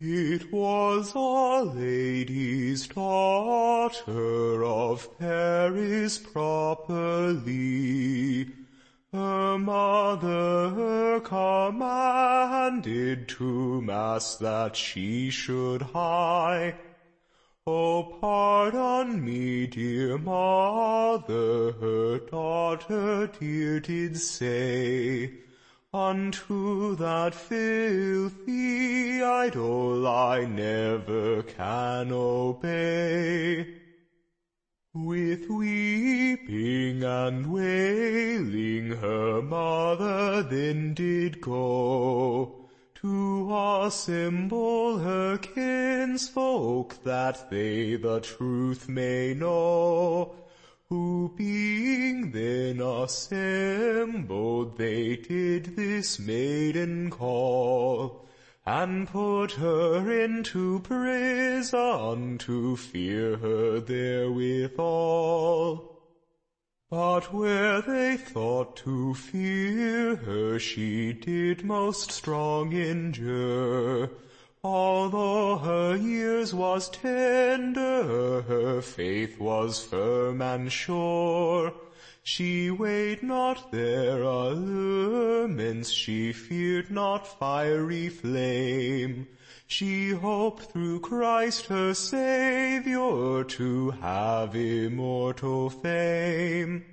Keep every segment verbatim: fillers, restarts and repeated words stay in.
It was a lady's daughter of Paris properly. Her mother commanded to mass that she should hie. Oh, pardon me, dear mother, her daughter dear did say, unto that filthy idol I never can obey. With weeping and wailing her mother then did go, to assemble her kinsfolk that they the truth may know. Who being then assembled, they did this maiden call, and put her into prison to fear her therewithal. But where they thought to fear her, she did most strong injure. Although her years was tender, her faith was firm and sure. She weighed not their allurements, she feared not fiery flame. She hoped through Christ her Saviour to have immortal fame.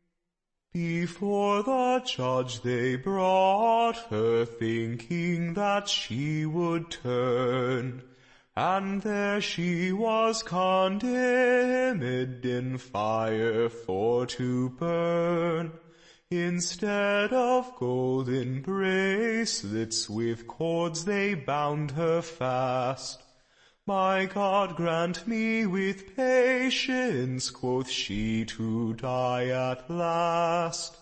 Before the judge they brought her, thinking that she would turn, and there she was condemned in fire for to burn. Instead of golden bracelets, with cords they bound her fast. My God, grant me with patience, quoth she, to die at last.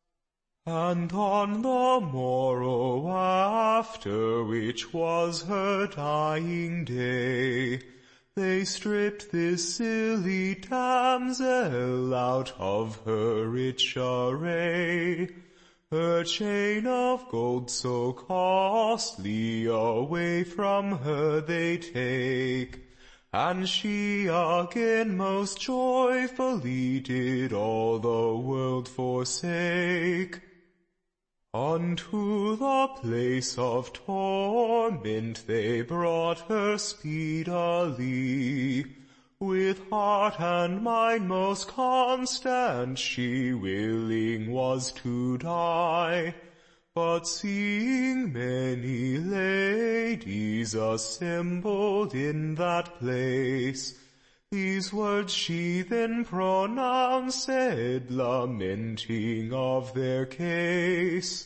And on the morrow after, which was her dying day, they stripped this silly damsel out of her rich array. Her chain of gold so costly away from her they take, and she again most joyfully did all the world forsake. Unto the place of torment they brought her speedily. With heart and mind most constant she willing was to die. But seeing many ladies assembled in that place, these words she then pronounced, lamenting of their case.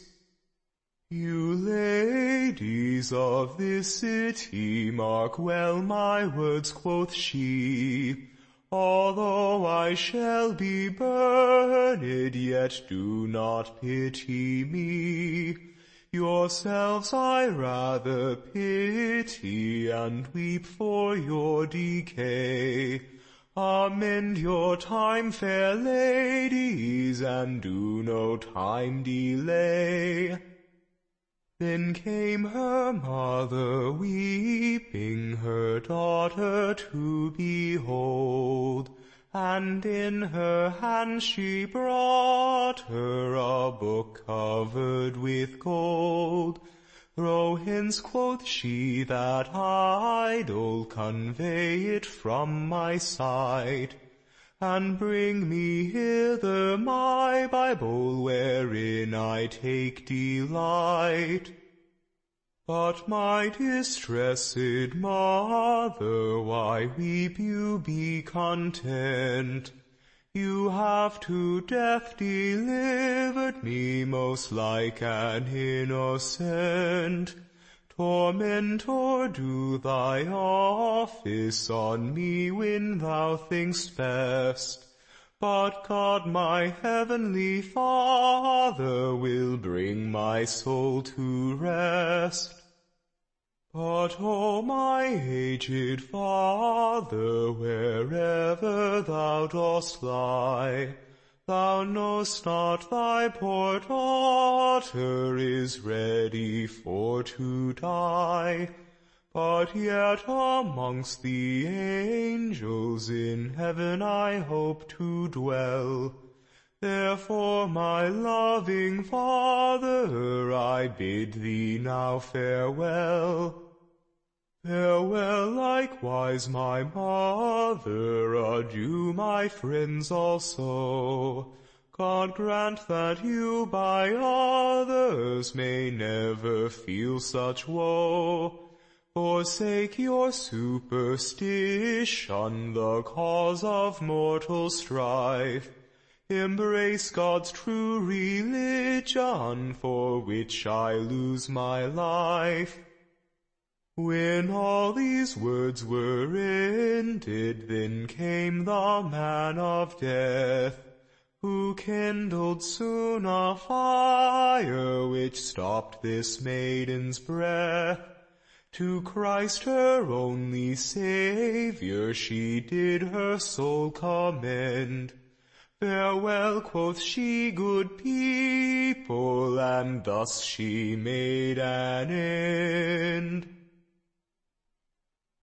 You ladies of this city, mark well my words, quoth she. Although I shall be burned, yet do not pity me. Yourselves I rather pity, and weep for your decay. Amend your time, fair ladies, and do no time delay. Then came her mother weeping, her daughter to behold, and in her hand she brought her a book covered with gold. Throw hence, quoth she, that idol, convey it from my sight, and bring me hither my Bible, wherein I take delight. But my distressed mother, why weep you? Be content. You have to death delivered me, most like an innocent. Tormentor, do thy office on me when thou think'st best. But God, my heavenly Father, will bring my soul to rest. But, O my aged Father, wherever thou dost lie, thou know'st not thy poor daughter is ready for to die. But yet amongst the angels in heaven I hope to dwell. Therefore, my loving Father, I bid thee now farewell. Farewell likewise, my mother, adieu, my friends also. God grant that you by others may never feel such woe. Forsake your superstition, the cause of mortal strife. Embrace God's true religion, for which I lose my life. When all these words were ended, then came the man of death, who kindled soon a fire which stopped this maiden's breath. To Christ her only Saviour she did her soul commend. Farewell, quoth she, good people, and thus she made an end.